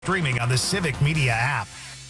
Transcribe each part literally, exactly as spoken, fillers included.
Streaming on the Civic Media app.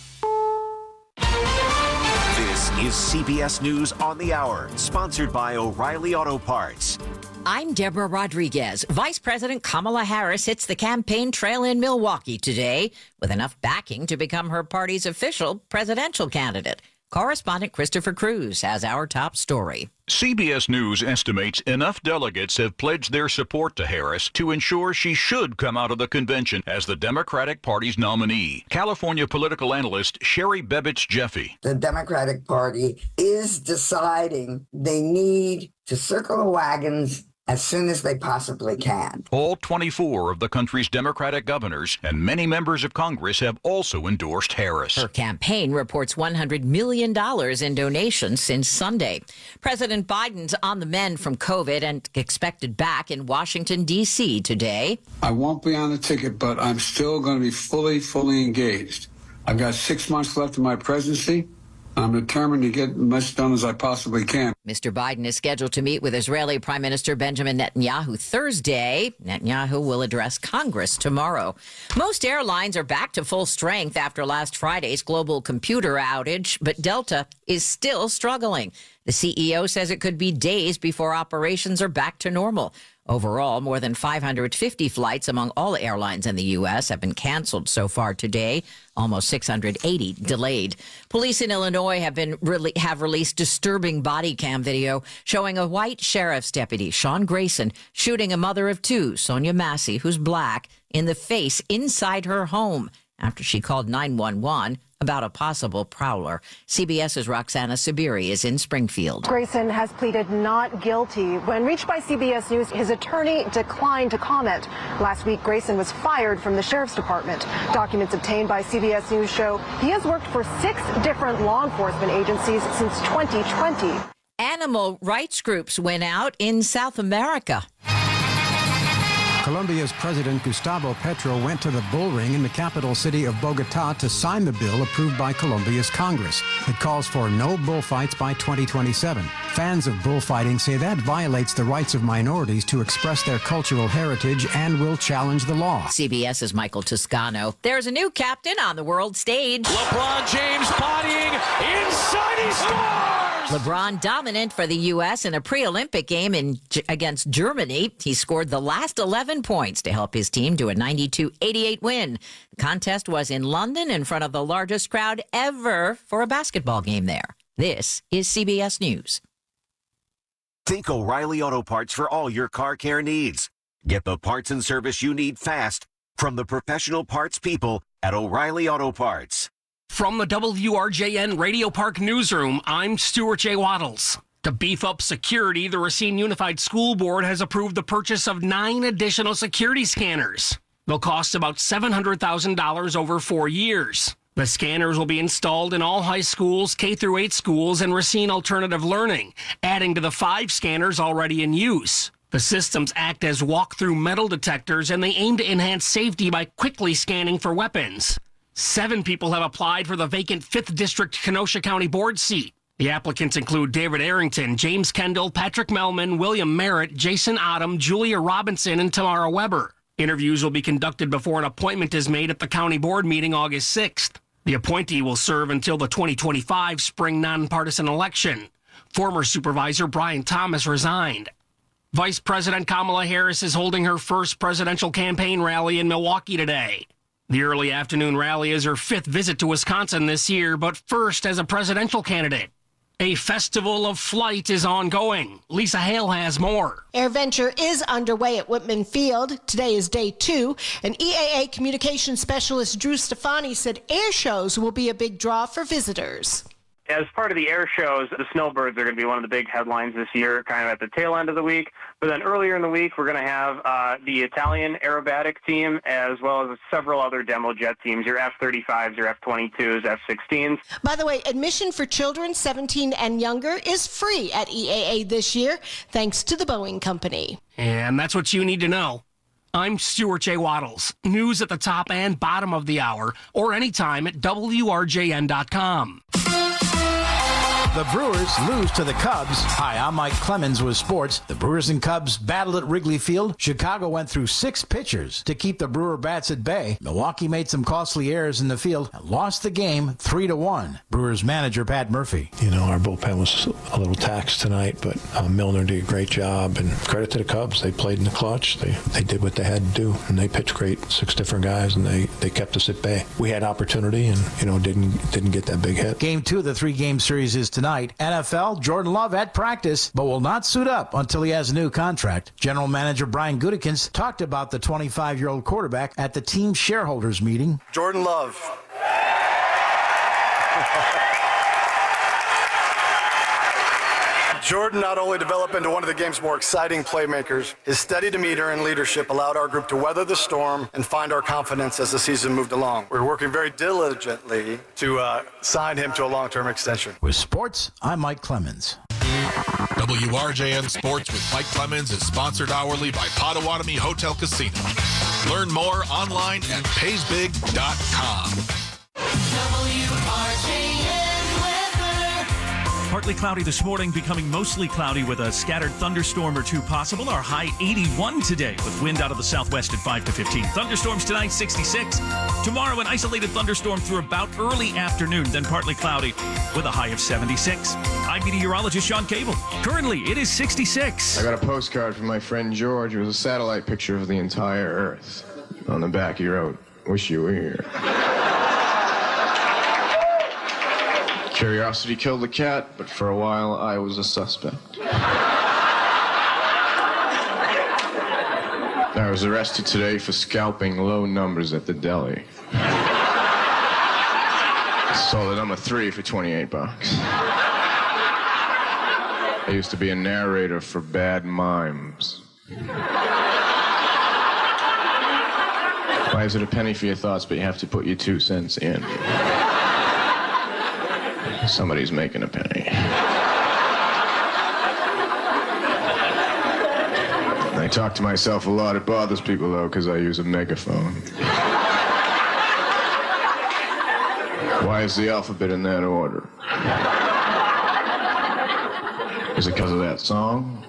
This is C B S News on the Hour, sponsored by O'Reilly Auto Parts. I'm Deborah Rodriguez. Vice President Kamala Harris hits the campaign trail in Milwaukee today with enough backing to become her party's official presidential candidate. Correspondent Christopher Cruz has our top story. C B S News estimates enough delegates have pledged their support to Harris to ensure she should come out of the convention as the Democratic Party's nominee. California political analyst Sherry Bebich Jeffy. The Democratic Party is deciding they need to circle the wagons as soon as they possibly can. All twenty-four of the country's Democratic governors and many members of Congress have also endorsed Harris. Her campaign reports one hundred million dollars in donations since Sunday. President Biden's on the mend from COVID and expected back in Washington, D C today. I won't be on the ticket, but I'm still going to be fully, fully engaged. I've got six months left of my presidency. I'm determined to get as much done as I possibly can. Mister Biden is scheduled to meet with Israeli Prime Minister Benjamin Netanyahu Thursday. Netanyahu will address Congress tomorrow. Most airlines are back to full strength after last Friday's global computer outage, but Delta is still struggling. The C E O says it could be days before operations are back to normal. Overall, more than five hundred fifty flights among all airlines in the U S have been canceled so far today, almost six hundred eighty delayed. Police in Illinois have been re- have released disturbing body cam video showing a white sheriff's deputy, Sean Grayson, shooting a mother of two, Sonia Massey, who's black, in the face inside her home after she called nine one one about a possible prowler. CBS's Roxana Sabiri is in Springfield. Grayson has pleaded not guilty. When reached by C B S News, his attorney declined to comment. Last week, Grayson was fired from the sheriff's department. Documents obtained by C B S News show he has worked for six different law enforcement agencies since twenty twenty. Animal rights groups went out in South America. Colombia's President Gustavo Petro went to the bull ring in the capital city of Bogota to sign the bill approved by Colombia's Congress. It calls for no bullfights by twenty twenty-seven. Fans of bullfighting say that violates the rights of minorities to express their cultural heritage and will challenge the law. CBS's Michael Toscano. There's a new captain on the world stage. LeBron James bodying inside, he scores! LeBron dominant for the U S in a pre-Olympic game in, against Germany. He scored the last eleven points to help his team to a ninety-two eighty-eight win. The contest was in London in front of the largest crowd ever for a basketball game there. This is C B S News. Think O'Reilly Auto Parts for all your car care needs. Get the parts and service you need fast from the professional parts people at O'Reilly Auto Parts. From the W R J N Radio Park Newsroom, I'm Stuart J. Waddles. To beef up security, the Racine Unified School Board has approved the purchase of nine additional security scanners. They'll cost about seven hundred thousand dollars over four years. The scanners will be installed in all high schools, K through eight schools, and Racine Alternative Learning, adding to the five scanners already in use. The systems act as walk-through metal detectors, and they aim to enhance safety by quickly scanning for weapons. Seven people have applied for the vacant fifth District Kenosha County Board seat. The applicants include David Arrington, James Kendall, Patrick Melman, William Merritt, Jason Odom, Julia Robinson, and Tamara Weber. Interviews will be conducted before an appointment is made at the county board meeting August sixth. The appointee will serve until the twenty twenty-five spring nonpartisan election. Former Supervisor Brian Thomas resigned. Vice President Kamala Harris is holding her first presidential campaign rally in Milwaukee today. The early afternoon rally is her fifth visit to Wisconsin this year, but first as a presidential candidate. A festival of flight is ongoing. Lisa Hale has more. AirVenture is underway at Whitman Field. Today is day two, and E A A communications specialist Drew Stefani said air shows will be a big draw for visitors. As part of the air shows, the snowbirds are going to be one of the big headlines this year, kind of at the tail end of the week. But then earlier in the week, we're going to have uh, the Italian aerobatic team, as well as several other demo jet teams, your F thirty-fives, your F twenty-twos, F sixteens. By the way, admission for children seventeen and younger is free at E A A this year, thanks to the Boeing Company. And that's what you need to know. I'm Stuart J. Waddles. News at the top and bottom of the hour, or anytime at W R J N dot com. The Brewers lose to the Cubs. Hi, I'm Mike Clemens with sports. The Brewers and Cubs battled at Wrigley Field. Chicago went through six pitchers to keep the Brewer bats at bay. Milwaukee made some costly errors in the field and lost the game three to one. Brewers manager Pat Murphy. You know, our bullpen was a little taxed tonight, but uh, Milner did a great job. And credit to the Cubs. They played in the clutch. They they did what they had to do, and they pitched great. Six different guys, and they, they kept us at bay. We had opportunity, and you know didn't didn't get that big hit. Game two of the three-game series is tonight. N F L, Jordan Love at practice, but will not suit up until he has a new contract. General Manager Brian Gutekunst talked about the twenty-five-year-old quarterback at the team shareholders meeting. Jordan Love. Jordan not only developed into one of the game's more exciting playmakers, his steady demeanor and leadership allowed our group to weather the storm and find our confidence as the season moved along. We're working very diligently to uh, sign him to a long-term extension. With sports, I'm Mike Clemens. W R J N Sports with Mike Clemens is sponsored hourly by Potawatomi Hotel Casino. Learn more online at pays big dot com. W R J N Partly cloudy this morning, becoming mostly cloudy with a scattered thunderstorm or two possible. Our high eighty-one today with wind out of the southwest at five to fifteen. Thunderstorms tonight, sixty-six. Tomorrow, an isolated thunderstorm through about early afternoon, then partly cloudy with a high of seventy-six. I'm meteorologist Sean Cable. Currently, it is sixty-six. I got a postcard from my friend George. It was a satellite picture of the entire Earth. On the back, he wrote, "Wish you were here." Curiosity killed the cat, but for a while I was a suspect. I was arrested today for scalping low numbers at the deli. Sold the number three for twenty-eight bucks. I used to be a narrator for Bad Mimes. Why is it a penny for your thoughts, but you have to put your two cents in? Somebody's making a penny. I talk to myself a lot. It bothers people, though, because I use a megaphone. Why is the alphabet in that order? Is it because of that song?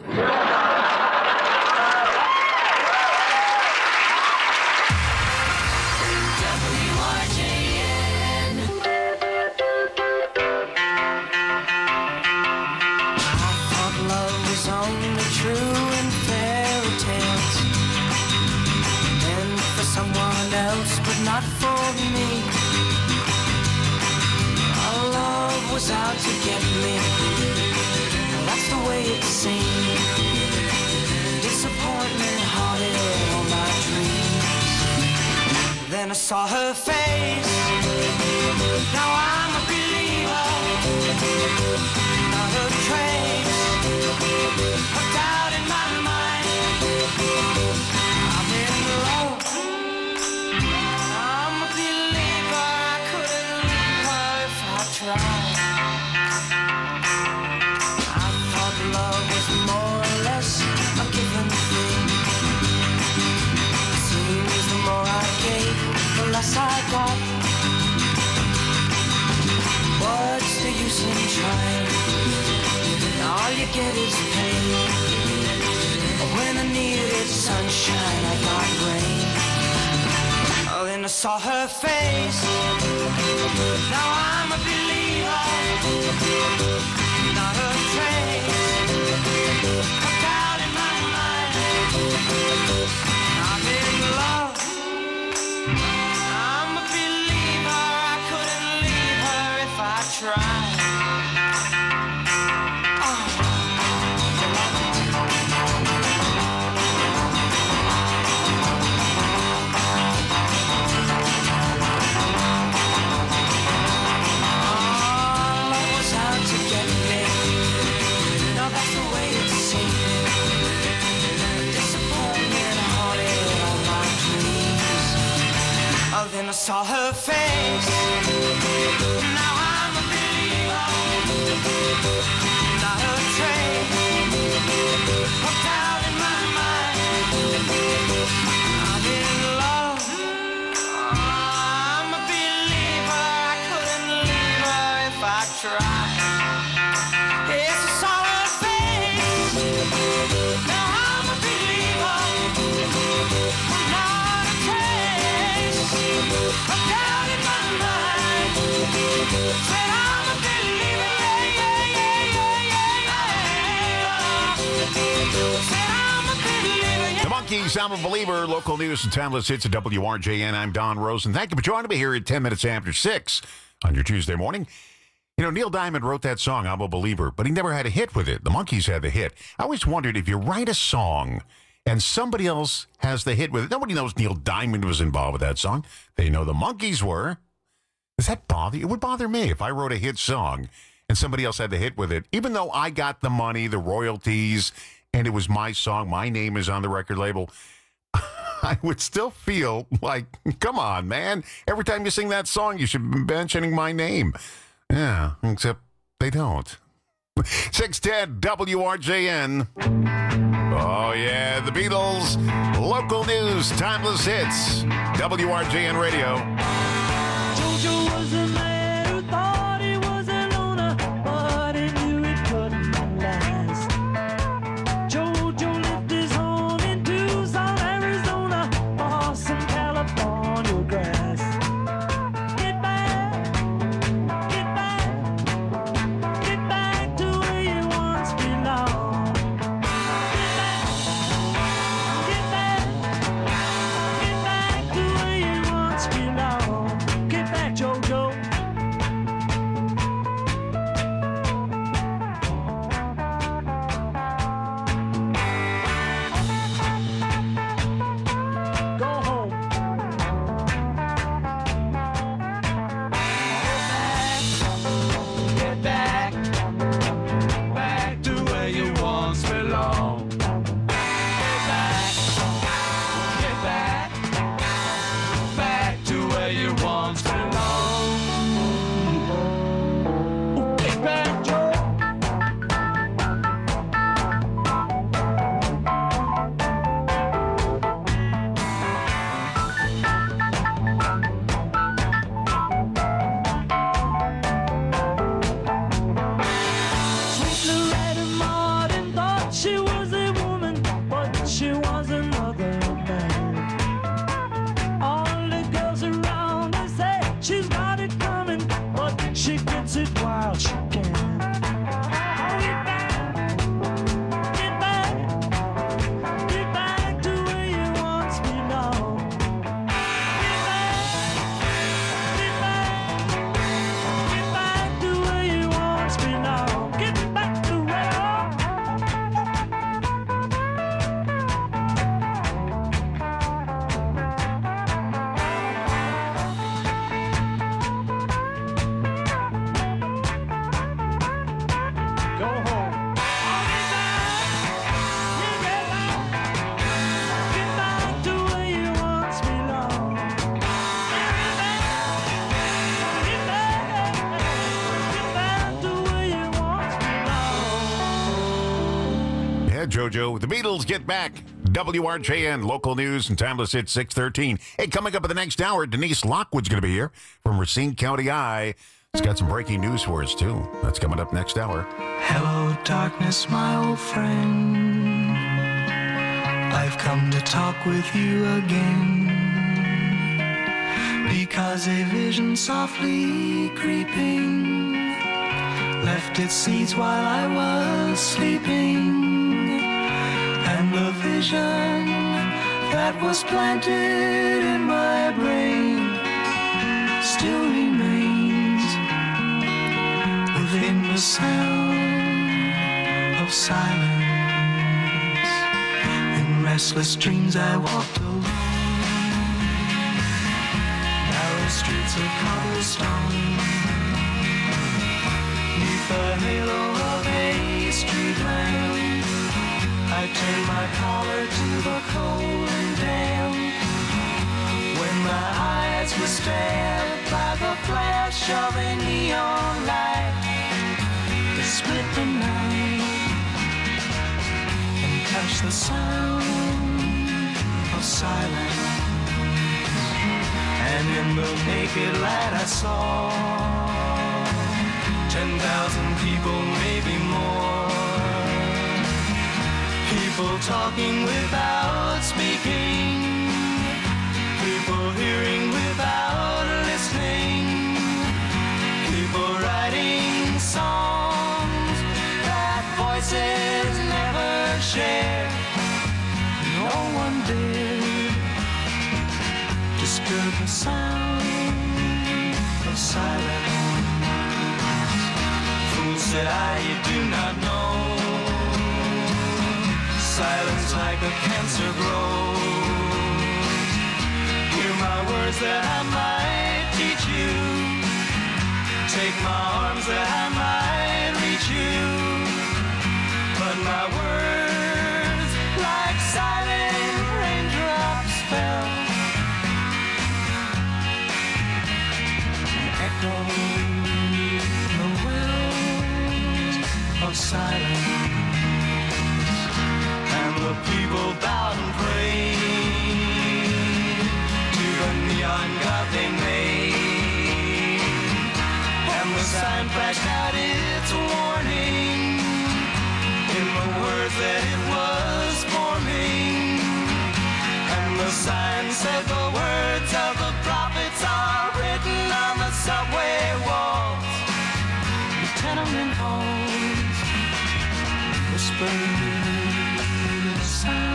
Out to get me. That's the way it seemed. Disappointment haunted all my dreams. Then I saw her face. Now I'm a believer. Not a trace of doubt in my mind. I'm in love. I'm a believer. I couldn't leave her if I tried. Love was more or less a given thing. Seems the more I gave, the less I got. What's the use in trying? All you get is pain. When I needed sunshine, I got rain. Oh, then I saw her face. Now I'm a believer. Not a trace. A doubt in my mind. I'm in love. I'm a believer. I couldn't leave her if I tried. Then I saw her face. Now I'm a believer. Not a trace of doubt in my mind. I'm in love. I'm a believer. I couldn't leave her if I tried. Monkees, I'm a Believer. Local news and timeless hits at W R J N. I'm Don Rosen. Thank you for joining me here at ten minutes after six on your Tuesday morning. You know, Neil Diamond wrote that song, I'm a Believer, but he never had a hit with it. The Monkees had the hit. I always wondered if you write a song and somebody else has the hit with it. Nobody knows Neil Diamond was involved with that song. They know the Monkees were. Does that bother you? It would bother me if I wrote a hit song and somebody else had the hit with it, even though I got the money, the royalties, and it was my song, my name is on the record label. I would still feel like, come on, man. Every time you sing that song, you should be mentioning my name. Yeah, except they don't. six ten W R J N. Oh, yeah, the Beatles. Local news, timeless hits. W R J N Radio. Jojo was a man who thought he was a loner, but he knew it couldn't last. Jojo lived his home in Tucson, Arizona, or some California grass. Get back, get back, get back to where you once belonged. Get back, get back, get back to where you once belonged. Get back, Jojo. Go home. Get back, back to where you once belonged. Get back, get back, back to where you once belonged. Get back, Joe. Sweet Loretta Martin thought she was a woman, but she was another man. All the girls around her say she's got it coming, but she gets it while she can. Get back, get back, get back to where you once belonged. Get back, get back, get back to where you once belonged. Get back to where. Go home. Get back to where you once belonged. Get back, get back, get back to where you once belonged. Yeah, Jojo. The Beatles get back. W R J N, local news and timeless hits six thirteen. Hey, coming up in the next hour, Denise Lockwood's going to be here from Racine County Eye. She's got some breaking news for us, too. That's coming up next hour. Hello, darkness, my old friend. I've come to talk with you again. Because a vision softly creeping left its seeds while I was sleeping. And the vision that was planted in my brain still remains within the sound of silence. In restless dreams I walked alone, narrow streets of cobblestone, neath the halo of a street lamp. I turned my collar to the cold and damp, when my eyes were stabbed by the flash of a neon light that split the night and touched the sound of silence. And in the naked light I saw ten thousand people, maybe more. People talking without speaking, people hearing without listening, people writing songs that voices never share. No one did. after the sound of silence. Fool, said I, you do not know. Silence like a cancer grows. Hear my words that I might teach you. Take my arms that I might reach you. But my words, like silent raindrops, fell and echoed the wells of silence. And the people bowed and prayed to the neon god they made. And the sign flashed out its warning in the words that it was forming. And the sign said the words of the prophets are written on the subway walls, the tenement halls, whispered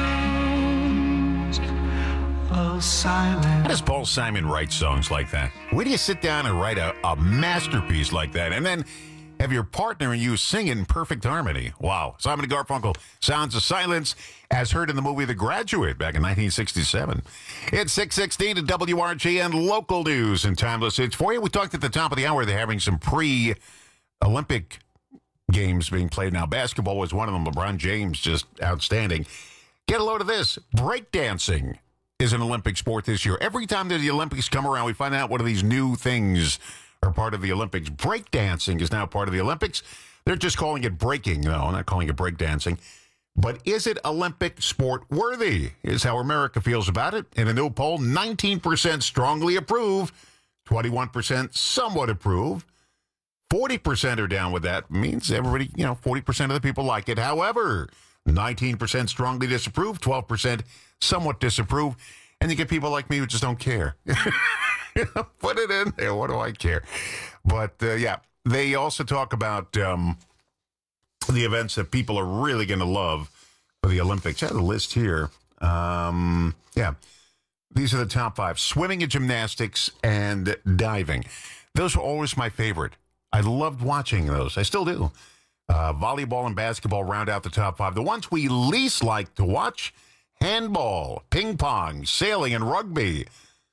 sounds of silence. How does Paul Simon write songs like that? Where do you sit down and write a, a masterpiece like that and then have your partner and you sing in perfect harmony? Wow. Simon and Garfunkel, Sounds of Silence, as heard in the movie The Graduate back in nineteen sixty-seven. It's six sixteen at W R J N local news and timeless hits for you. We talked at the top of the hour, they're having some pre-Olympic games being played now. Basketball was one of them. LeBron James, just outstanding. Get a load of this. Breakdancing is an Olympic sport this year. Every time that the Olympics come around, we find out one of these new things are part of the Olympics. Breakdancing is now part of the Olympics. They're just calling it breaking, though, not calling it breakdancing. But is it Olympic sport worthy? Is how America feels about it. In a new poll, nineteen percent strongly approve, twenty-one percent somewhat approve, forty percent are down with that. Means everybody, you know, forty percent of the people like it. However, nineteen percent strongly disapprove, twelve percent somewhat disapprove, and you get people like me who just don't care. Put it in there. What do I care? But, uh, yeah, they also talk about um, the events that people are really going to love for the Olympics. I have a list here. Um, yeah, these are the top five. Swimming and gymnastics and diving. Those were always my favorite. I loved watching those. I still do. Uh, volleyball and basketball round out the top five. The ones we least like to watch, handball, ping pong, sailing, and rugby.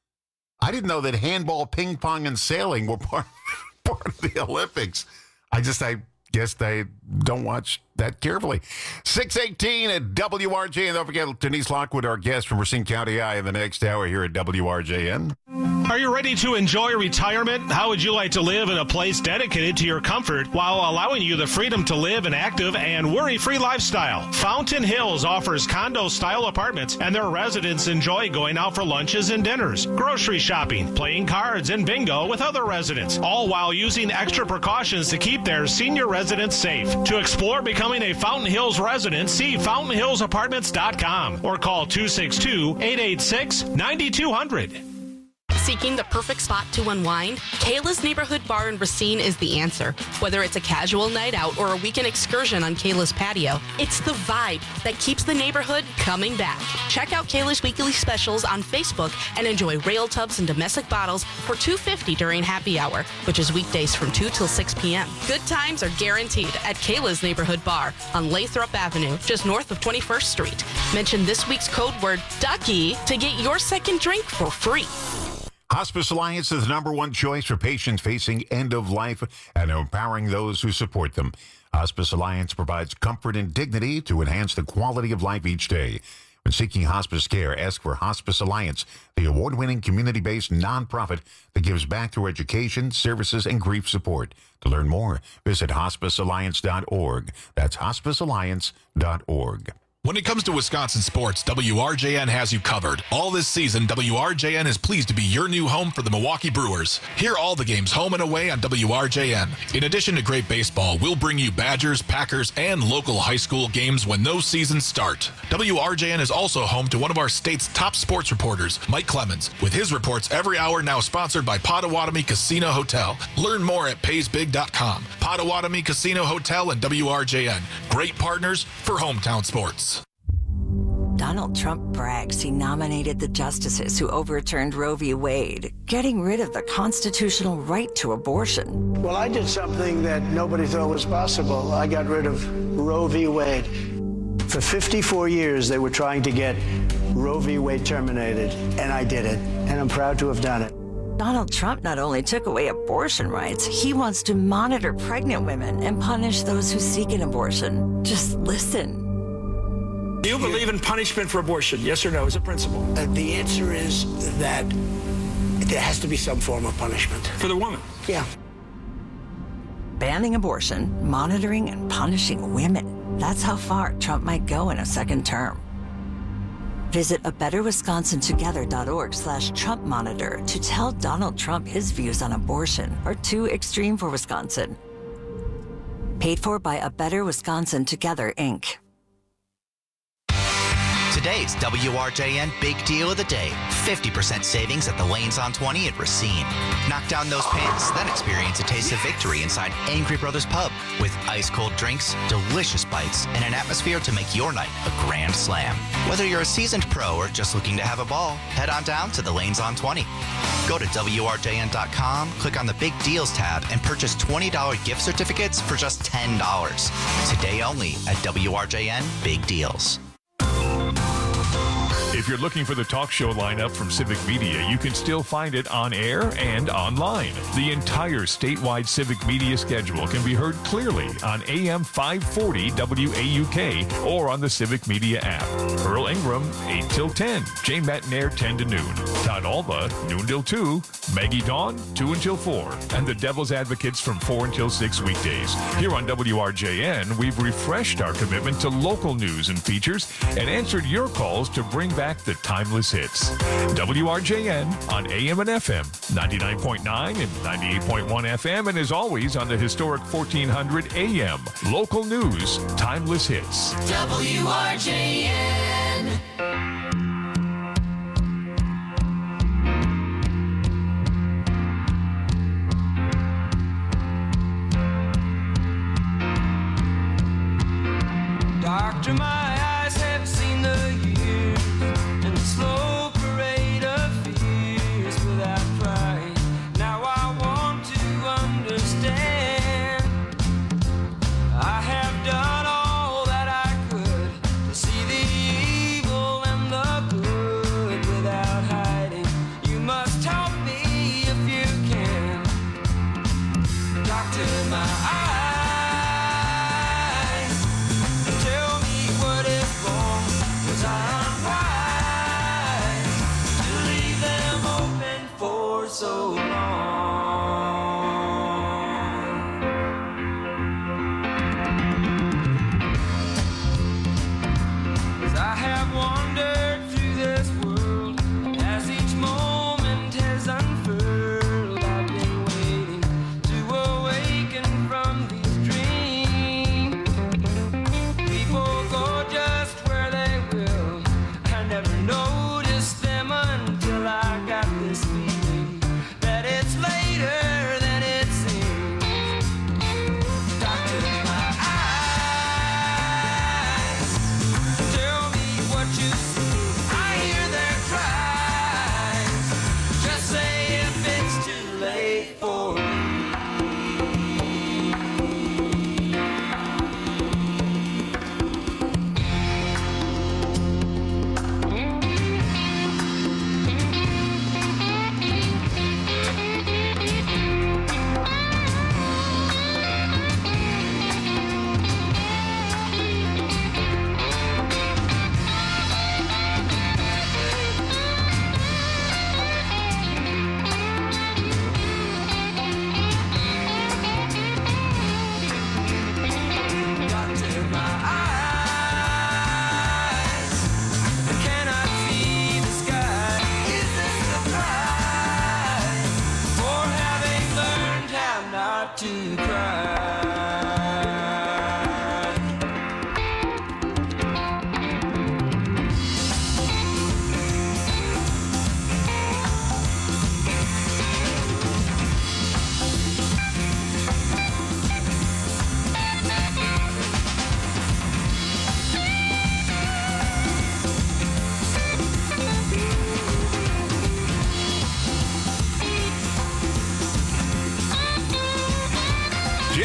I didn't know that handball, ping pong, and sailing were part, part of the Olympics. I just, I guess I don't watch that carefully. six eighteen at W R J N. Don't forget, Denise Lockwood, our guest from Racine County I, in the next hour here at W R J N. Are you ready to enjoy retirement? How would you like to live in a place dedicated to your comfort while allowing you the freedom to live an active and worry-free lifestyle? Fountain Hills offers condo-style apartments, and their residents enjoy going out for lunches and dinners, grocery shopping, playing cards, and bingo with other residents, all while using extra precautions to keep their senior residents safe. To explore becoming a Fountain Hills resident, see fountain hills apartments dot com or call two six two, eight eight six, nine two zero zero. Seeking the perfect spot to unwind? Kayla's Neighborhood Bar in Racine is the answer. Whether it's a casual night out or a weekend excursion on Kayla's patio, it's the vibe that keeps the neighborhood coming back. Check out Kayla's weekly specials on Facebook and enjoy rail tubs and domestic bottles for two dollars and fifty cents during happy hour, which is weekdays from two till six p.m. Good times are guaranteed at Kayla's Neighborhood Bar on Lathrop Avenue, just north of twenty-first Street. Mention this week's code word Ducky to get your second drink for free. Hospice Alliance is the number one choice for patients facing end of life and empowering those who support them. Hospice Alliance provides comfort and dignity to enhance the quality of life each day. When seeking hospice care, ask for Hospice Alliance, the award-winning community-based nonprofit that gives back through education, services, and grief support. To learn more, visit hospice alliance dot org. That's hospice alliance dot org. When it comes to Wisconsin sports, W R J N has you covered. All this season, W R J N is pleased to be your new home for the Milwaukee Brewers. Hear all the games home and away on W R J N. In addition to great baseball, we'll bring you Badgers, Packers, and local high school games when those seasons start. W R J N is also home to one of our state's top sports reporters, Mike Clemens, with his reports every hour, now sponsored by Potawatomi Casino Hotel. Learn more at pays big dot com. Potawatomi Casino Hotel and W R J N. Great partners for hometown sports. Donald Trump brags he nominated the justices who overturned Roe v. Wade, getting rid of the constitutional right to abortion. Well, I did something that nobody thought was possible. I got rid of Roe v. Wade. For fifty-four years, they were trying to get Roe v. Wade terminated, and I did it, and I'm proud to have done it. Donald Trump not only took away abortion rights, he wants to monitor pregnant women and punish those who seek an abortion. Just listen. Do you believe in punishment for abortion? Yes or no, as a principle? Uh, the answer is that there has to be some form of punishment. For the woman? Yeah. Banning abortion, monitoring and punishing women. That's how far Trump might go in a second term. Visit a better wisconsin together dot org slash Trump monitor to tell Donald Trump his views on abortion are too extreme for Wisconsin. Paid for by A Better Wisconsin Together, Incorporated. Today's W R J N Big Deal of the Day. fifty percent savings at the Lanes on twenty at Racine. Knock down those pants, then experience a taste of victory inside Angry Brothers Pub with ice-cold drinks, delicious bites, and an atmosphere to make your night a grand slam. Whether you're a seasoned pro or just looking to have a ball, head on down to the Lanes on twenty. Go to W R J N dot com, click on the Big Deals tab, and purchase twenty dollars gift certificates for just ten dollars. Today only at W R J N Big Deals. If you're looking for the talk show lineup from Civic Media, you can still find it on air and online. The entire statewide Civic Media schedule can be heard clearly on A M five forty W A U K or on the Civic Media app. Earl Ingram, eight till ten. Jay Metnair, ten to noon. Todd Alba, noon till two. Maggie Dawn, two until four. And the Devil's Advocates from four until six weekdays. Here on W R J N, we've refreshed our commitment to local news and features and answered your calls to bring back the timeless hits. W R J N on A M and F M, ninety-nine point nine and ninety-eight point one F M, and as always on the historic fourteen hundred A M. Local news, timeless hits. W R J N. Doctor, my eyes have seen the years and the slow parade of fears without crying. Now I want to understand. I have done all that I could to see the evil and the good without hiding. You must help me if you can. Doctor, my eyes. So long. 'Cause I have wandered through this world as each moment has unfurled. I've been waiting to awaken from these dreams. People go just where they will. I never noticed them until I got this feeling. It's later than it seems. Doctor, my eyes, tell me what you see. I hear their cries. Just say if it's too late for me. To cry.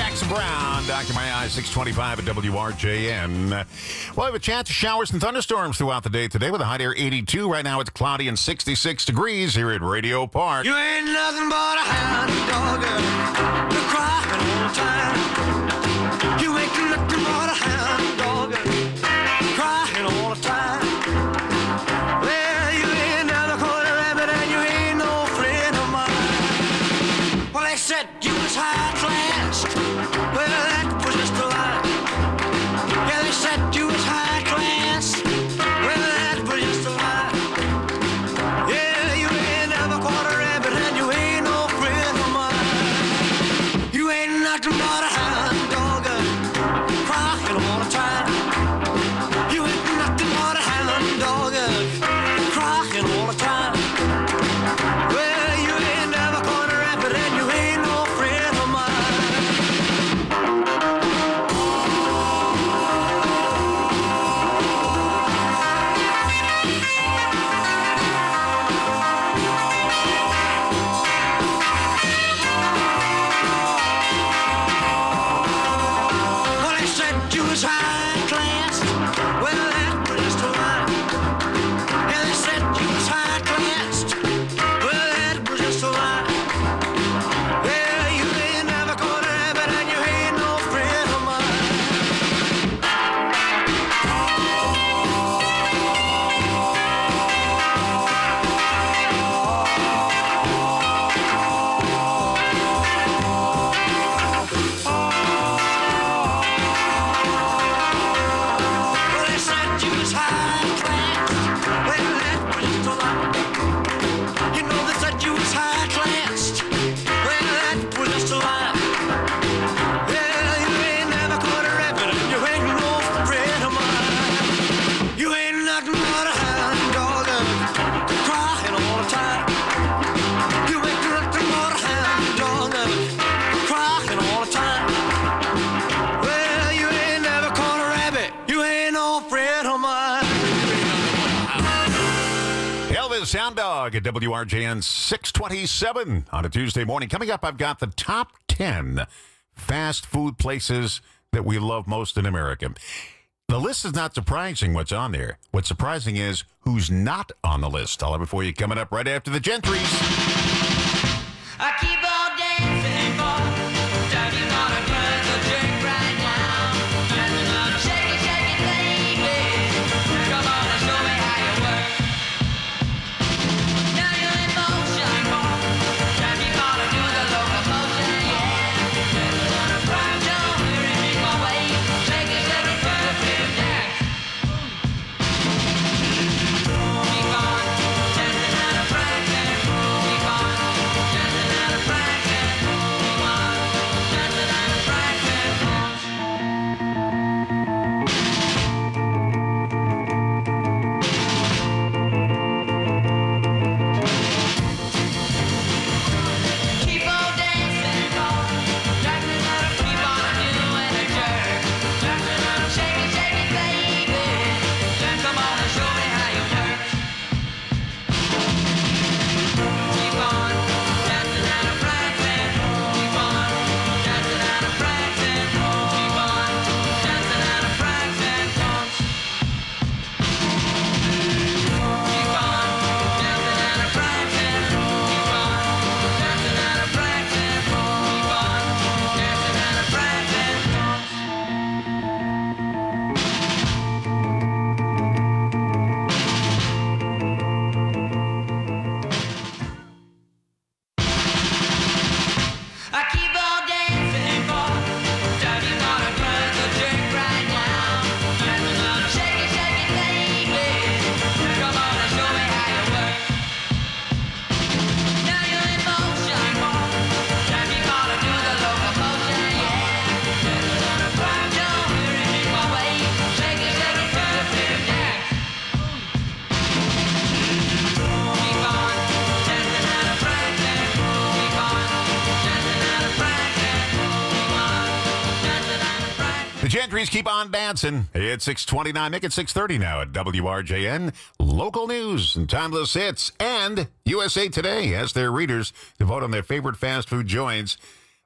Jackson Brown, Doctor My Eyes, six twenty-five at W R J N. We'll have a chance of showers and thunderstorms throughout the day today with a high near eighty-two. Right now it's cloudy and sixty-six degrees here at Radio Park. You ain't nothing but a hound dog, you're crying all the time. You ain't nothing but a hound dog, crying all the time. Well, you ain't never caught a rabbit and you ain't no friend of mine. Well, they said you was high class. Well, that was just a lie. Yeah, they said you was high class. Well, that was just a lie. Yeah, you ain't never caught a rabbit and you ain't no friend of mine. You ain't nothing but a hound dog, crying all the time. You ain't nothing but a hound dog, crying all the time. Well, you ain't never caught a rabbit and you ain't no friend of mine. Well, they said you was high class. Well, that was just a lie. Yeah, they said you was high class. Well, that was just a lie. Yeah, you ain't never caught a rabbit and you ain't no friend of mine. Well, they said you was high class. Well, that was just a lie. You know they said you was high class. Well, that was just a lie. Yeah, you ain't never caught a rabbit and you ain't no friend of mine. You ain't nothing but a hound dog, crying all the time. You ain't nothing but a hound dog, crying all the time. Well, you ain't never caught a rabbit. You ain't no friend of mine. Elvis Hound Dog at W R J N six twenty-seven on a Tuesday morning. Coming up, I've got the top ten fast food places that we love most in America. The list is not surprising what's on there. What's surprising is who's not on the list. I'll have it for you coming up right after the Gentrys. I keep on dancing for time you gotta burn the drink right now. Shake it, shake it, baby. Come on and show me how you work. Now you're in motion for time you gotta do the locomotion, yeah. Don't hurry me my way. Shake it, shake it, turn it, turn it, dance. Keep on dancing out of practice. Keep on dancing out of practice. Keep on dancing out of practice. Keep on dancing, boy. Dancing out of keep on doing a jerk. Dancing out of shake it, shake it, baby. Come on and show me how you work. Keep on dancing out of practice. Keep on dancing out of practice. Keep on dancing out of practice. Keep on dancing out of practice. Keep on dancing out of practice. Keep on dancing out of practice. I keep on dancing for time you gotta burn the drink right now. Shake it, shake it, baby. Come on and show me how you work. Now you're in motion for time you gotta do the locomotion, yeah. Don't hurry me my way. Shake it, shake it, turn it, turn it, dance. Keep on dancing out of practice. Keep on dancing out of practice. Keep on dancing out of practice. The Gentrys keep on dancing. It's six twenty-nine, make it six thirty now at W R J N. Local news and timeless hits. And U S A Today has their readers to vote on their favorite fast food joints.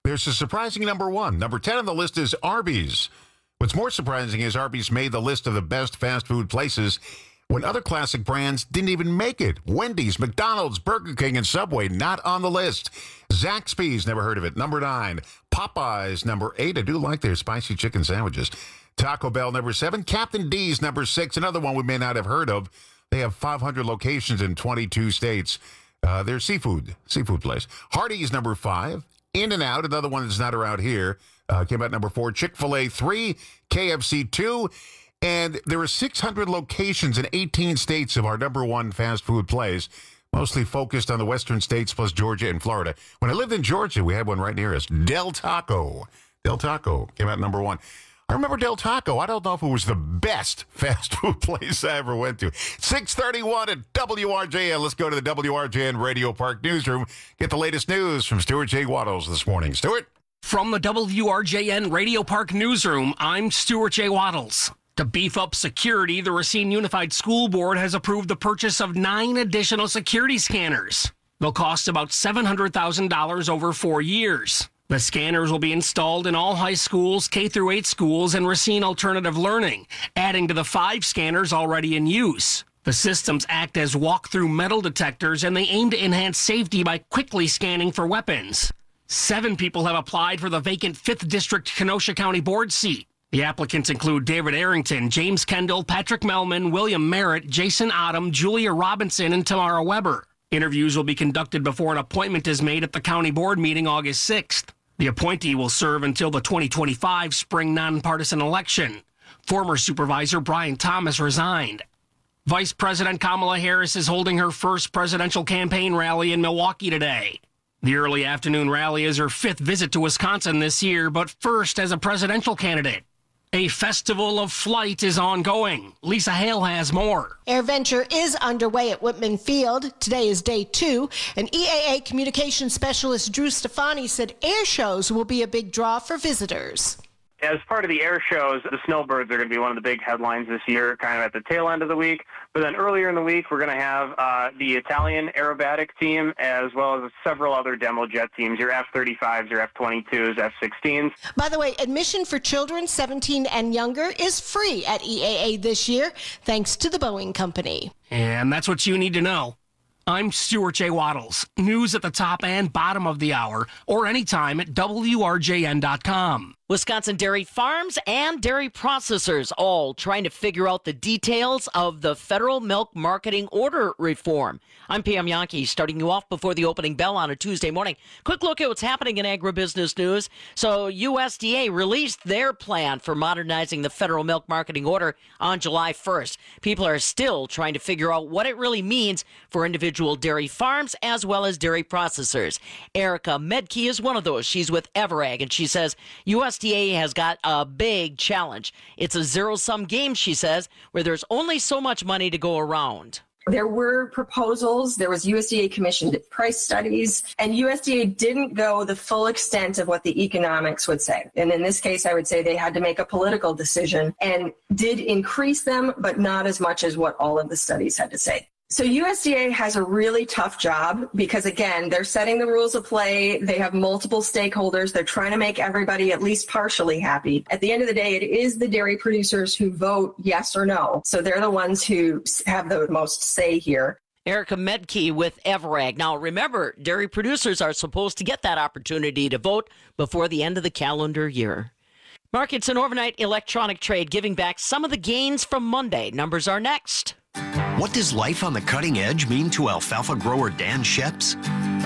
There's a surprising number one. Number ten on the list is Arby's. What's more surprising is Arby's made the list of the best fast food places when other classic brands didn't even make it. Wendy's, McDonald's, Burger King, and Subway not on the list. Zaxby's, never heard of it, number nine. Popeyes, number eight. I do like their spicy chicken sandwiches. Taco Bell, number seven. Captain D's, number six. Another one we may not have heard of. They have five hundred locations in twenty-two states. Uh, they're seafood, seafood place. Hardee's, number five. In-N-Out, another one that's not around here, uh, came out number four. Chick-fil-A, three. K F C, two. And there are six hundred locations in eighteen states of our number one fast food place, mostly focused on the western states plus Georgia and Florida. When I lived in Georgia, we had one right near us, Del Taco. Del Taco came out number one. I remember Del Taco. I don't know if it was the best fast food place I ever went to. six thirty-one at W R J N. Let's go to the W R J N Radio Park newsroom. Get the latest news from Stuart J. Waddles this morning. Stuart? From the W R J N Radio Park newsroom, I'm Stuart J. Waddles. To beef up security, the Racine Unified School Board has approved the purchase of nine additional security scanners. They'll cost about seven hundred thousand dollars over four years. The scanners will be installed in all high schools, K through eight schools, and Racine Alternative Learning, adding to the five scanners already in use. The systems act as walk-through metal detectors, and they aim to enhance safety by quickly scanning for weapons. Seven people have applied for the vacant fifth District Kenosha County Board seat. The applicants include David Arrington, James Kendall, Patrick Melman, William Merritt, Jason Odom, Julia Robinson, and Tamara Weber. Interviews will be conducted before an appointment is made at the county board meeting August sixth. The appointee will serve until the twenty twenty-five spring nonpartisan election. Former Supervisor Brian Thomas resigned. Vice President Kamala Harris is holding her first presidential campaign rally in Milwaukee today. The early afternoon rally is her fifth visit to Wisconsin this year, but first as a presidential candidate. A festival of flight is ongoing. Lisa Hale has more. AirVenture is underway at Whitman Field. Today is day two, and E A A communication specialist Drew Stefani said air shows will be a big draw for visitors. As part of the air shows, the snowbirds are going to be one of the big headlines this year, kind of at the tail end of the week. But then earlier in the week, we're going to have uh, the Italian aerobatic team, as well as several other demo jet teams, your F thirty-fives, your F twenty-twos, F sixteens. By the way, admission for children seventeen and younger is free at E A A this year, thanks to the Boeing Company. And that's what you need to know. I'm Stuart J. Waddles. News at the top and bottom of the hour, or anytime at W R J N dot com. Wisconsin dairy farms and dairy processors all trying to figure out the details of the federal milk marketing order reform. I'm Pam Yankee, starting you off before the opening bell on a Tuesday morning. Quick look at what's happening in agribusiness news. So U S D A released their plan for modernizing the federal milk marketing order on July first. People are still trying to figure out what it really means for individual dairy farms as well as dairy processors. Erica Medke is one of those. She's with Everag, and she says U S D A has got a big challenge. It's a zero-sum game, she says, where there's only so much money to go around. There were proposals, there was U S D A commissioned price studies, and U S D A didn't go the full extent of what the economics would say. And in this case, I would say they had to make a political decision and did increase them, but not as much as what all of the studies had to say. So U S D A has a really tough job because, again, they're setting the rules of play. They have multiple stakeholders. They're trying to make everybody at least partially happy. At the end of the day, it is the dairy producers who vote yes or no. So they're the ones who have the most say here. Erica Medke with Everag. Now, remember, dairy producers are supposed to get that opportunity to vote before the end of the calendar year. Markets and overnight electronic trade giving back some of the gains from Monday. Numbers are next. What does life on the cutting edge mean to alfalfa grower Dan Sheps?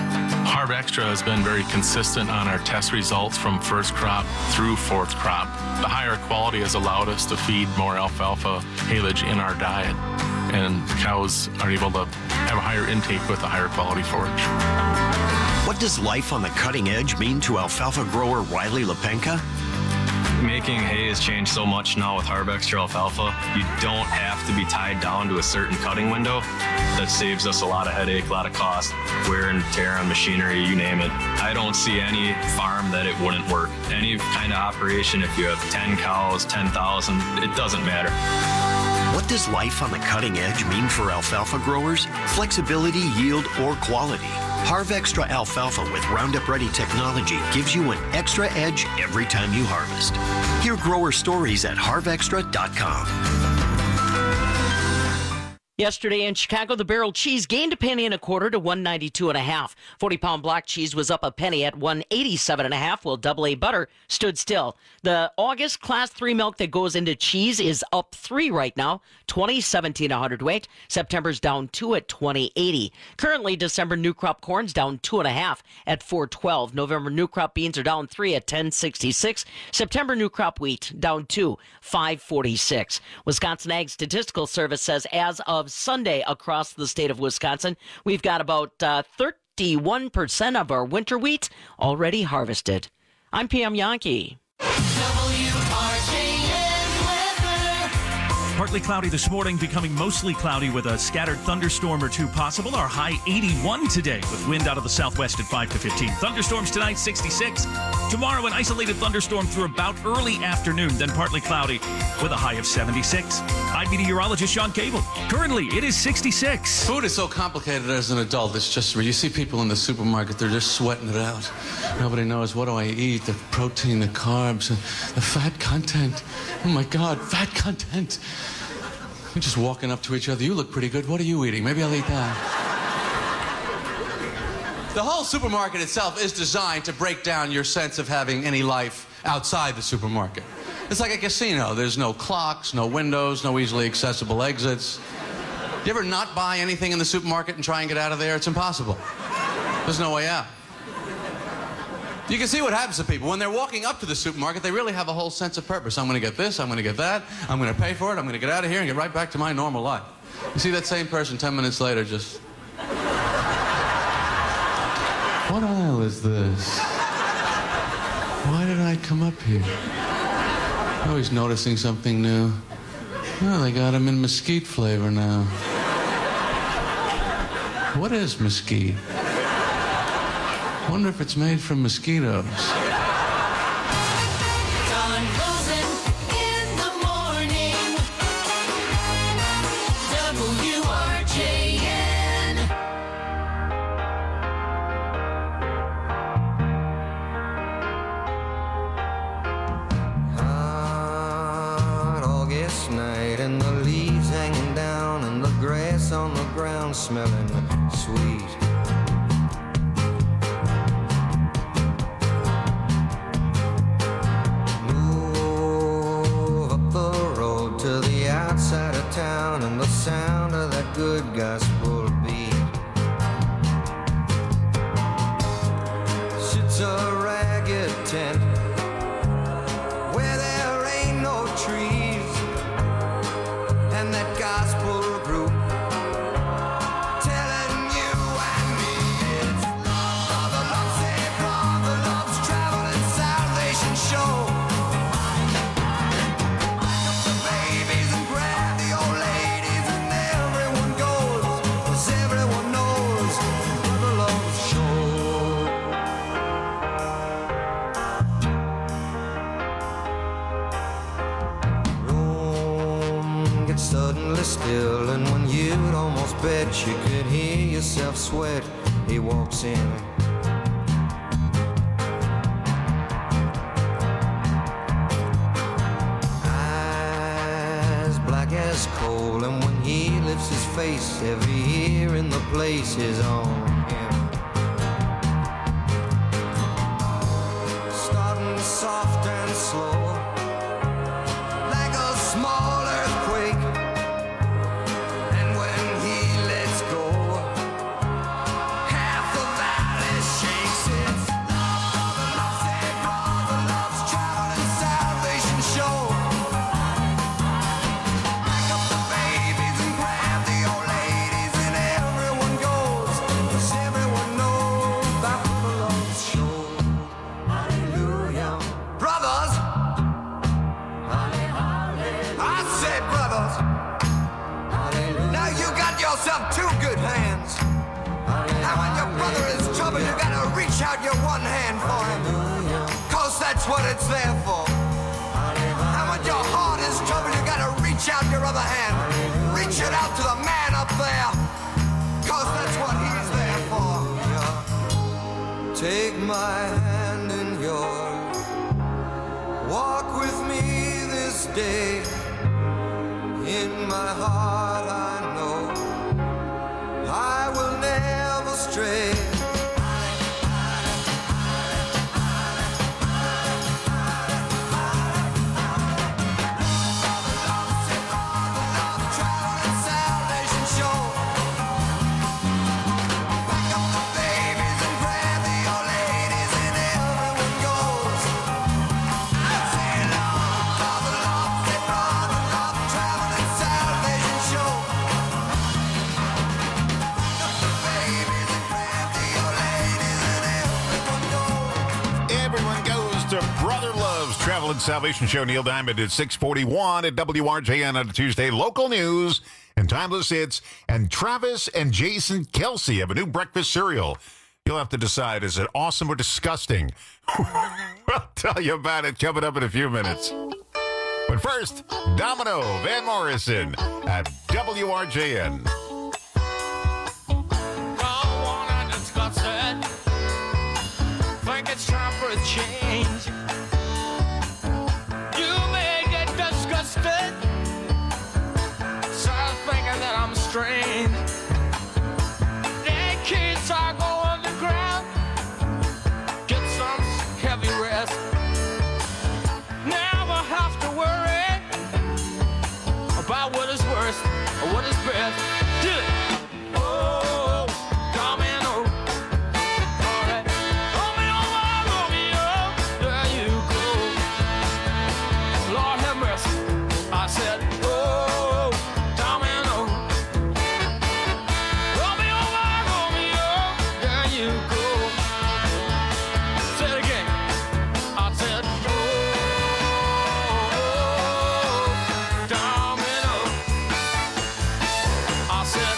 Harv Extra has been very consistent on our test results from first crop through fourth crop. The higher quality has allowed us to feed more alfalfa haylage in our diet, and cows are able to have a higher intake with a higher quality forage. What does life on the cutting edge mean to alfalfa grower Riley Lepenka? Making hay has changed so much now with Harv Extra alfalfa. You don't have to be tied down to a certain cutting window. That saves us a lot of headache, a lot of cost, wear and tear on machinery, you name it. I don't see any farm that it wouldn't work. Any kind of operation, if you have ten cows, ten thousand, it doesn't matter. What does life on the cutting edge mean for alfalfa growers? Flexibility, yield, or quality? Harv Extra alfalfa with Roundup Ready technology gives you an extra edge every time you harvest. Hear grower stories at harv extra dot com. Yesterday in Chicago, the barrel cheese gained a penny and a quarter to one ninety-two and a half. forty pound block cheese was up a penny at one eighty-seven and a half, while double A butter stood still. The August class three milk that goes into cheese is up three right now, twenty seventeen a hundredweight. September's down two at twenty eighty. Currently, December new crop corn's down two and a half at four twelve. November new crop beans are down three at ten sixty-six. September new crop wheat down two, five forty-six. Wisconsin Ag Statistical Service says as of Sunday across the state of Wisconsin, we've got about uh, thirty-one percent of our winter wheat already harvested. I'm P M Yankee. Partly cloudy this morning, becoming mostly cloudy with a scattered thunderstorm or two possible. Our high eighty-one today with wind out of the southwest at five to fifteen. Thunderstorms tonight, sixty-six. Tomorrow, an isolated thunderstorm through about early afternoon, then partly cloudy with a high of seventy-six. I'm meteorologist Sean Cable. Currently, it is sixty-six. Food is so complicated as an adult. It's just, you see people in the supermarket, they're just sweating it out. Nobody knows, what do I eat? The protein, the carbs, the fat content. Oh my God, fat content. We're just walking up to each other. You look pretty good. What are you eating? Maybe I'll eat that. The whole supermarket itself is designed to break down your sense of having any life outside the supermarket. It's like a casino. There's no clocks, no windows, no easily accessible exits. You ever not buy anything in the supermarket and try and get out of there? It's impossible. There's no way out. You can see what happens to people. When they're walking up to the supermarket, they really have a whole sense of purpose. I'm going to get this, I'm going to get that, I'm going to pay for it, I'm going to get out of here and get right back to my normal life. You see that same person ten minutes later just... What aisle is this? Why did I come up here? Always noticing something new. Oh, they got them in mesquite flavor now. What is mesquite? Wonder if it's made from mosquitoes. Don Rosen in the morning. W R J N. Hot August night and the leaves hanging down and the grass on the ground smelling sweet. Outside of town and the sound of that good gospel beat. Sits a ragged tent where there ain't no trees, and that gospel group telling you and me it's love, the love saved, love, the love's traveling salvation show. Suddenly still, and when you'd almost bet you could hear yourself sweat, he walks in. Eyes black as coal, and when he lifts his face, every ear in the place is on him. Starting soft and slow, like a small earthquake. Two good hands. And when your brother is in trouble, you gotta reach out your one hand for him. Cause that's what it's there for. And when your heart is in trouble, you gotta reach out your other hand. Reach it out to the man up there. Cause that's what he's there for. my hand in yours. Walk with me this day. In my heart I know I will never stray. Travel and Salvation Show. Neil Diamond at six forty-one at W R J N on a Tuesday. Local news and timeless hits. And Travis and Jason Kelsey have a new breakfast cereal. You'll have to decide, is it awesome or disgusting? I'll tell you about it coming up in a few minutes. But first, Domino Van Morrison at W R J N. Think it's time for a change. Start thinking that I'm strange. Dead kids are going to ground. Get some heavy rest. Never have to worry about what is worst or what is best. Do it. Oh, domino. All right. Romeo, Romeo, there you go. Lord have mercy. I said, oh, domino. Romeo, my Romeo, there you go. Say it again. I said, oh, domino. I said,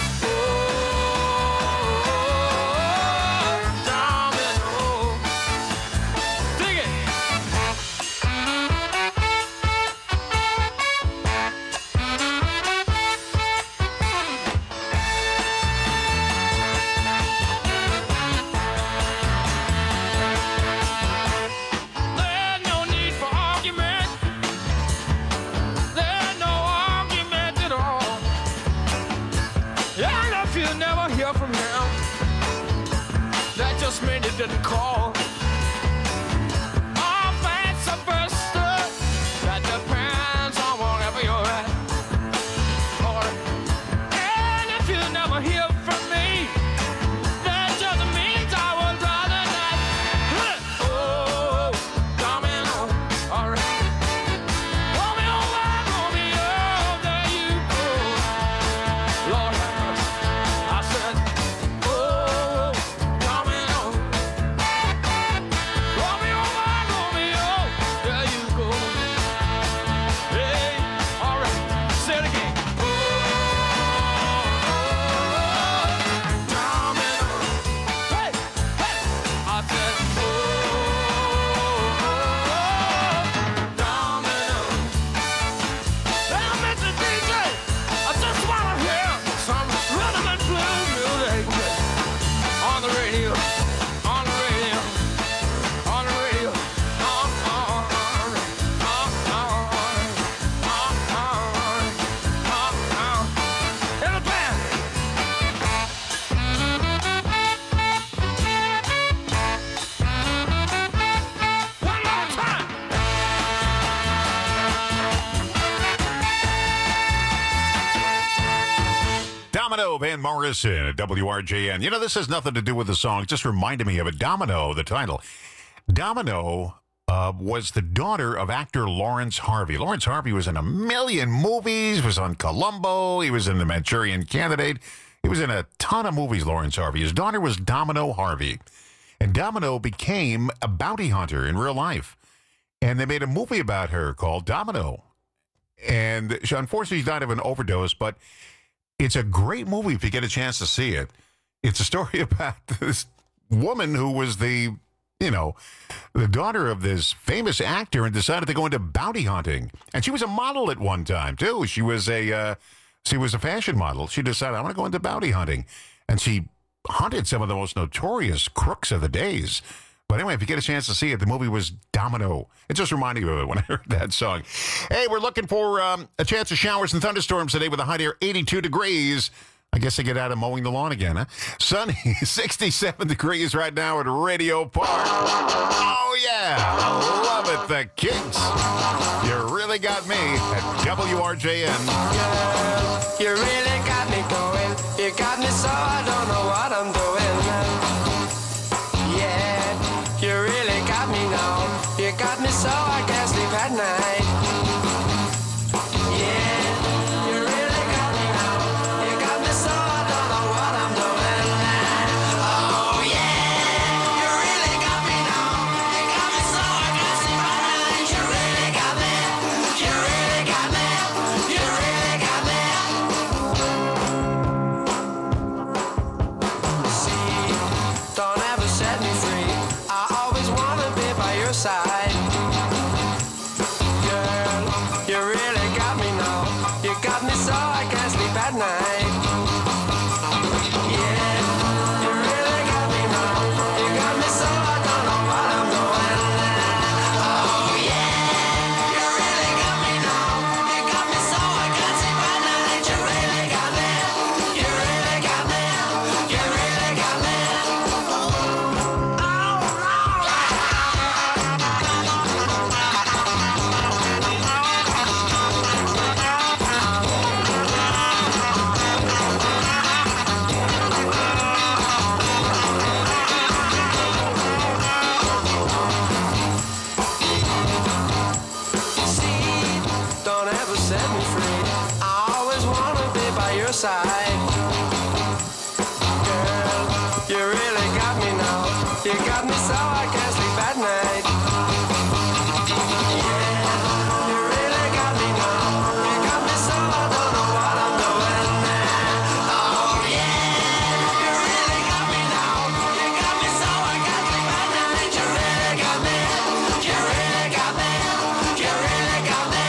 oh, domino. Dig it. There's no need for argument. There's no argument at all. And if you never hear from him, that just means he didn't call. All facts are versa. That depends on wherever you're at. Or, and if you never hear from me, that just means I would rather not. Oh, domino. All right. Romeo, my Romeo, there you go. Lord have mercy. I said, oh, domino. Romeo, my Romeo, there you go. Hey, all right. Say it again. Oh, domino. Hey, hey. I said, oh, domino. Hey, Mister D J, I just want to hear some rhythm and blues music on the radio, on the radio, on the radio. On, on, on, on, on, on, on, on. In the band. One more time. Domino Van Morrison at W R J N. You know, this has nothing to do with the song. It just reminded me of it. Domino, the title. Domino uh, was the daughter of actor Lawrence Harvey. Lawrence Harvey was in a million movies, was on Columbo. He was in The Manchurian Candidate. He was in a ton of movies, Lawrence Harvey. His daughter was Domino Harvey. And Domino became a bounty hunter in real life. And they made a movie about her called Domino. And she unfortunately died of an overdose, but it's a great movie if you get a chance to see it. It's a story about this woman who was the, you know, the daughter of this famous actor and decided to go into bounty hunting. And she was a model at one time, too. She was a, uh, she was a fashion model. She decided, I want to go into bounty hunting. And she hunted some of the most notorious crooks of the days. But anyway, if you get a chance to see it, the movie was Domino. It just reminded me of it when I heard that song. Hey, we're looking for um, a chance of showers and thunderstorms today with a high near eighty-two degrees. I guess they get out of mowing the lawn again, huh? Sunny, sixty-seven degrees right now at Radio Park. Oh, yeah. I love it. The Kinks. You really got me at W R J N. Girl, you really got me going. You got me so I don't know what I'm doing. Yeah, you really got me now. You got me so I can't sleep at night. Yeah, you really got me now. You got me so I don't know what I'm doing. Oh yeah, you really got me now. You got me so I can't sleep at night. You really got me. You really got me. You really got me. See, don't ever set me free. I always wanna be by your side. Girl, you really got me now. You got me so I can't sleep at night. Yeah, you really got me now. You got me so I don't know what I'm doing. Oh yeah, you really got me now. You got me so I can't sleep at night. You really got me. You really got me. You really got me. Don't ever set me free. I always wanna be by your side. Girl, you really got me now. You got me so I can't sleep at night. Yeah, you really got me now. You got me so I don't know what I'm doing. Oh yeah, you really got me now. You got me so I can't sleep at night. You really got me. You really got me. You really got me.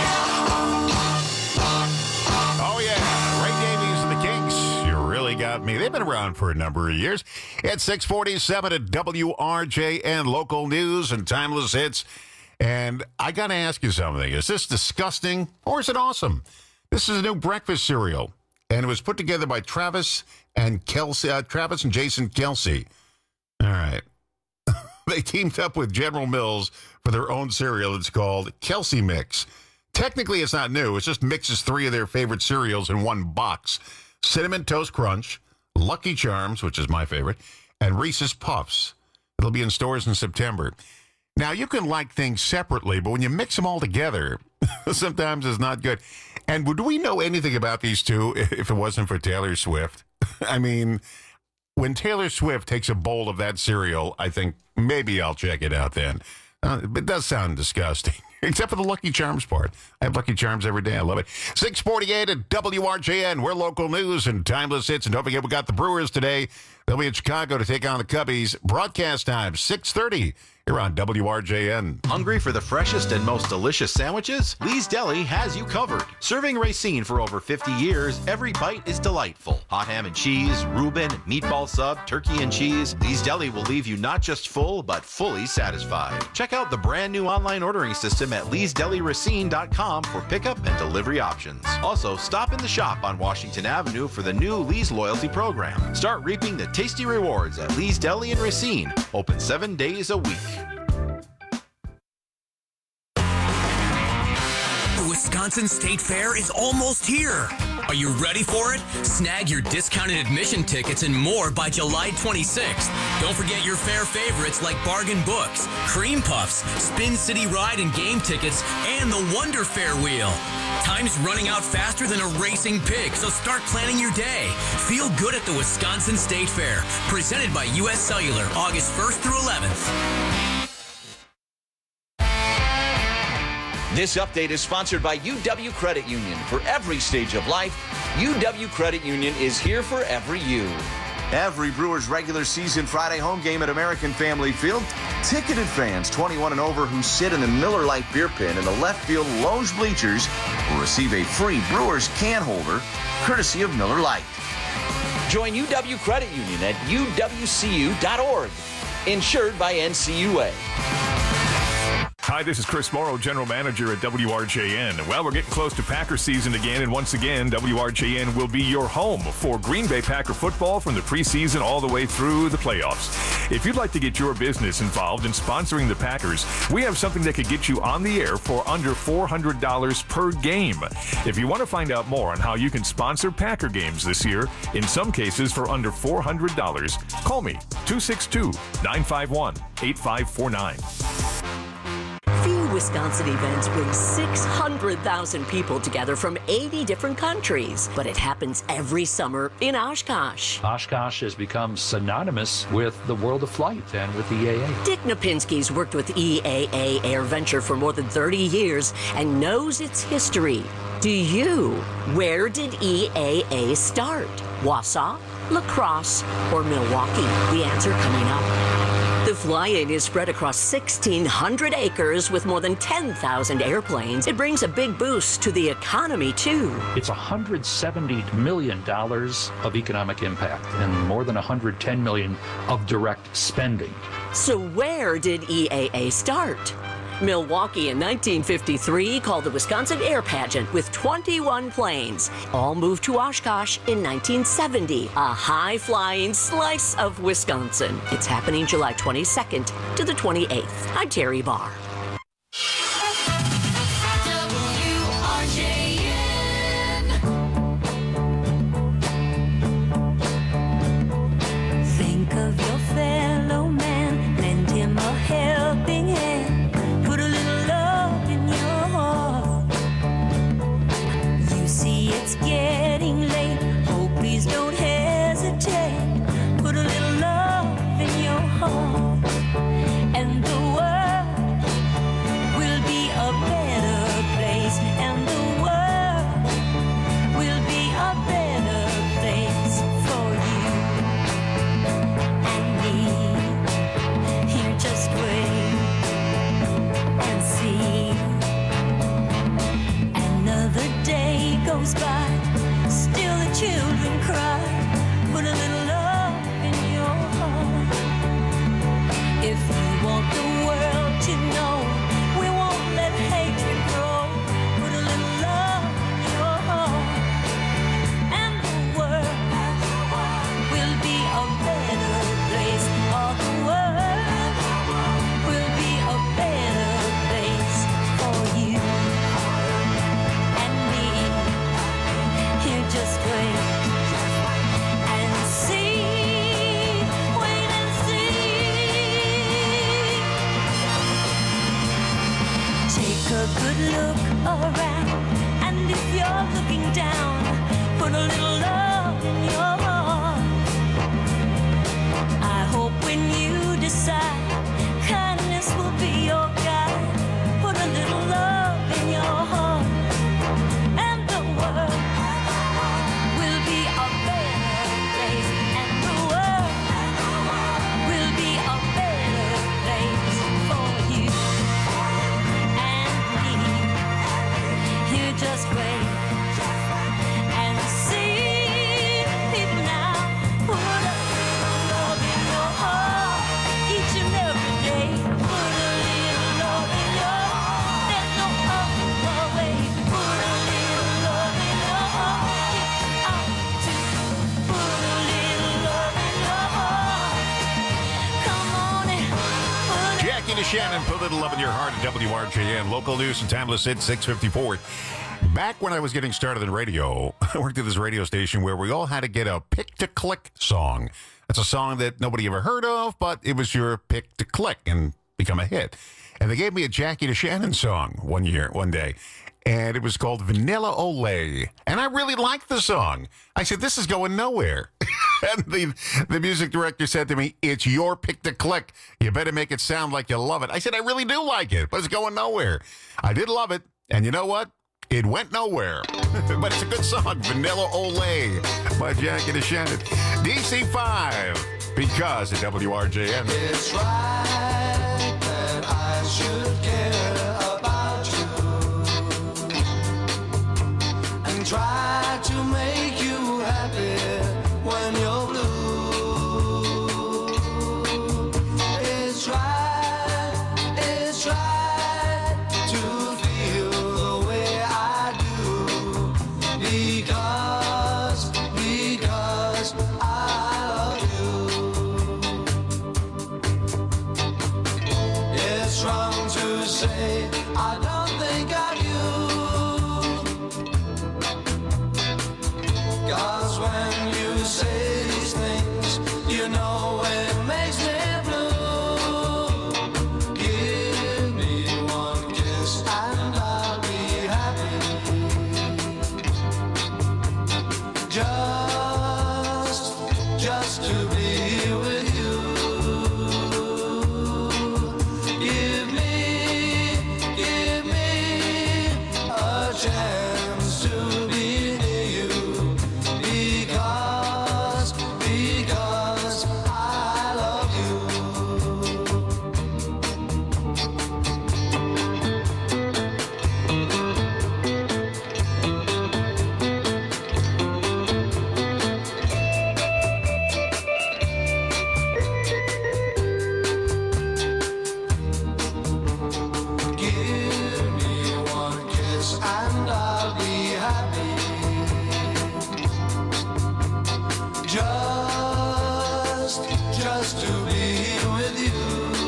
Oh, yeah. Ray Davies and the Kinks. You really got me. They've been around for a number of years. It's six forty-seven at W R J N, local news and timeless hits. And I got to ask you something. Is this disgusting or is it awesome? This is a new breakfast cereal, and it was put together by Travis and Kelsey, uh, Travis and Jason Kelsey. All right. They teamed up with General Mills for their own cereal. It's called Kelsey Mix. Technically, it's not new. It just mixes three of their favorite cereals in one box. Cinnamon Toast Crunch, Lucky Charms, which is my favorite, and Reese's Puffs. It'll be in stores in September. Now, you can like things separately, but when you mix them all together, sometimes it's not good. And would we know anything about these two if it wasn't for Taylor Swift? I mean, when Taylor Swift takes a bowl of that cereal, I think maybe I'll check it out then. Uh, it does sound disgusting, except for the Lucky Charms part. I have Lucky Charms every day. I love it. six forty-eight at W R J N. We're local news and timeless hits. And don't forget, we got the Brewers today. They'll be in Chicago to take on the Cubbies. Broadcast time, six thirty. Here on W R J N. Hungry for the freshest and most delicious sandwiches? Lee's Deli has you covered. Serving Racine for over fifty years, every bite is delightful. Hot ham and cheese, Reuben, meatball sub, turkey and cheese. Lee's Deli will leave you not just full, but fully satisfied. Check out the brand new online ordering system at lees deli racine dot com for pickup and delivery options. Also, stop in the shop on Washington Avenue for the new Lee's Loyalty Program. Start reaping the tasty rewards at Lee's Deli in Racine. Open seven days a week. The Wisconsin State Fair is almost here. Are you ready for it? Snag your discounted admission tickets and more by July twenty-sixth. Don't forget your fair favorites like bargain books, cream puffs, Spin City Ride and game tickets, and the Wonder Fair Wheel. Time's running out faster than a racing pig, so start planning your day. Feel good at the Wisconsin State Fair. Presented by U S Cellular, August first through eleventh. This update is sponsored by U W Credit Union. For every stage of life, U W Credit Union is here for every you. Every Brewers regular season Friday home game at American Family Field, ticketed fans twenty-one and over who sit in the Miller Lite beer pen in the left field lounge bleachers will receive a free Brewers can holder courtesy of Miller Lite. Join U W Credit Union at u w c u dot org. Insured by N C U A. Hi, this is Chris Morrow, General Manager at W R J N. Well, we're getting close to Packer season again, and once again, W R J N will be your home for Green Bay Packer football from the preseason all the way through the playoffs. If you'd like to get your business involved in sponsoring the Packers, we have something that could get you on the air for under four hundred dollars per game. If you want to find out more on how you can sponsor Packer games this year, in some cases for under four hundred dollars, call me, two six two, nine five one, eight five four nine. Few Wisconsin events bring six hundred thousand people together from eighty different countries, but it happens every summer in Oshkosh. Oshkosh has become synonymous with the world of flight and with E A A. Dick Napinski's worked with E A A Air Venture for more than thirty years and knows its history. Do you? Where did E A A start? Wausau, La Crosse, or Milwaukee? The answer coming up. The fly-in is spread across sixteen hundred acres with more than ten thousand airplanes. It brings a big boost to the economy, too. It's one hundred seventy million dollars of economic impact and more than one hundred ten million dollars of direct spending. So where did E A A start? Milwaukee in nineteen fifty-three called the Wisconsin Air Pageant with twenty-one planes. All moved to Oshkosh in nineteen seventy, a high-flying slice of Wisconsin. It's happening July twenty-second to the twenty-eighth. I'm Terry Barr. Think of your fellow man, lend him a helping hand. Put a little love in your heart. You see it's getting late. Oh, please don't hesitate. Put a little love in your heart. And the world will be a better place. And the world will be a better place for you and me. Here, just wait and see. Another day goes by, still the children cry. Put a little love in your heart. If you want the world to know, we won't let hatred grow. Put a little love in your heart, and the world will be a better place. All the world will be a better place for you and me. Here, just wait and see. Wait and see. Take a good look around, and if you're looking down, put a little love in your heart. I hope when you decide, kindness will be your guide. Put a little love in your heart, and the world will be a better place. And the world will be a better place for you and me. Here, just wait and see. People now, put a little love in your heart each and every day. Put a little love in your heart. There's no other way. Put a little love in your heart. Get out to put a little love in your heart. Come on and put a Jackie DeShannon, put a little love in your heart at W R J N. Local news and timeless hit six fifty-four. Back when I was getting started in radio, I worked at this radio station where we all had to get a pick-to-click song. That's a song that nobody ever heard of, but it was your pick-to-click and become a hit. And they gave me a Jackie DeShannon song one year, one day, and it was called Vanilla Olay. And I really liked the song. I said, this is going nowhere. And the, the music director said to me, it's your pick-to-click. You better make it sound like you love it. I said, I really do like it, but it's going nowhere. I did love it, and you know what? It went nowhere. But it's a good song, Vanilla Olay by Jackie DeShannon. D C five, because at W R J N. It's right that I should care about you and try to make you happy when you're blue. try to feel the way I do because, because I love you. It's wrong to say I don't think of you, 'cause when you say these things, you know it makes me blue. Give me one kiss and I'll be happy. Just, just to be with you. Give me, give me a chance to be near you. Because, because I love you. Give me one kiss and I'll be happy. Just, just to be with you.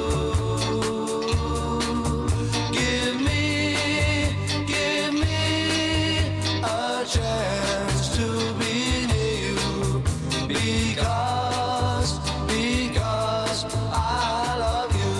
Give me, give me a chance to be near you. Because, because I love you.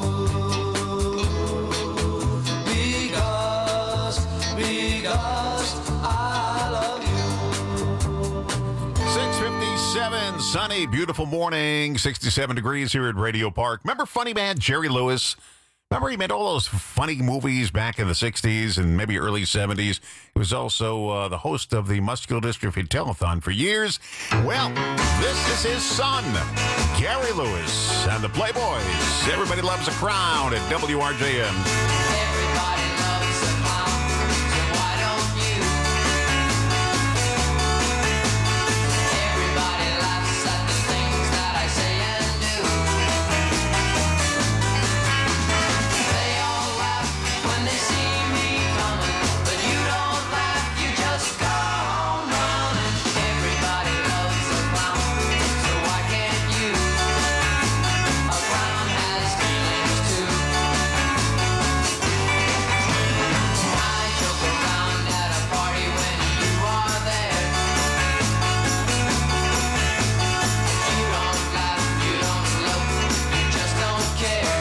Because, because I love you. six fifty-seven, sunny, beautiful morning, sixty-seven degrees here at Radio Park. Remember funny man Jerry Lewis? Remember he made all those funny movies back in the sixties and maybe early seventies? He was also uh, the host of the Muscular Dystrophy Telethon for years. Well, this is his son, Gary Lewis, and the Playboys. Everybody loves a crown at W R J M. Everybody loves a clown, so why don't you? Everybody laughs at the things that I say and do. They all laugh when they see me coming, but you don't laugh, you just go on running. Everybody loves a clown, so why can't you? A clown has feelings too. I joke around at a party when you are there. You don't laugh, you don't look, you just don't care.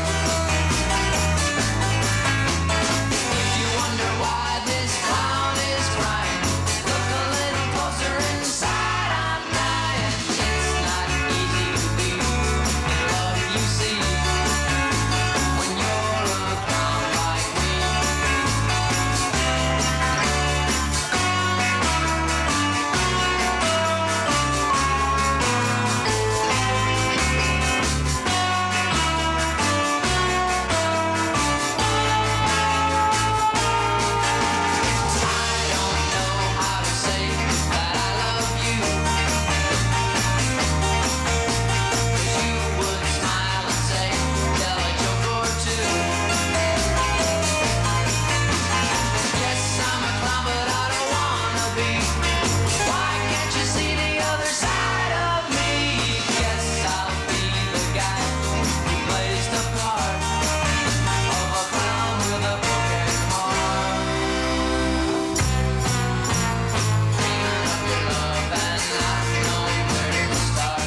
If you wonder why this clown is crying, look a little closer inside, I'm dying. It's not easy to be the love you see when you're a clown like me. How to say that I love you, 'cause you would smile and say, tell a joke or two. Yes, I'm a clown, but I don't wanna be. Why can't you see the other side of me? Guess I'll be the guy who plays the part of a clown with a broken heart. Dreaming of your love and not knowing where to start.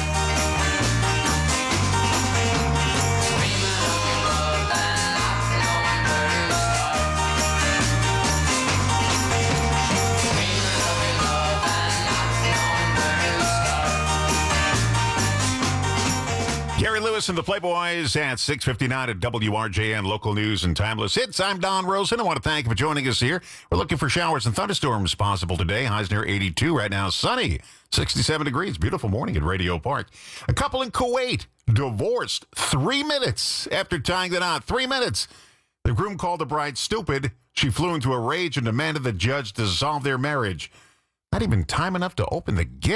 Dreaming of your love and not knowing where to start. Dreaming of your love and not knowing where to start. Gary Lewis and the Playboys at six fifty-nine at W R J N, local news and timeless hits. I'm Don Rosen. I want to thank you for joining us here. We're looking for showers and thunderstorms possible today. Highs near eighty-two. Right now, sunny, sixty-seven degrees. Beautiful morning at Radio Park. A couple in Kuwait divorced three minutes after tying the knot. Three minutes. The groom called the bride stupid. She flew into a rage and demanded the judge dissolve their marriage. Not even time enough to open the gift.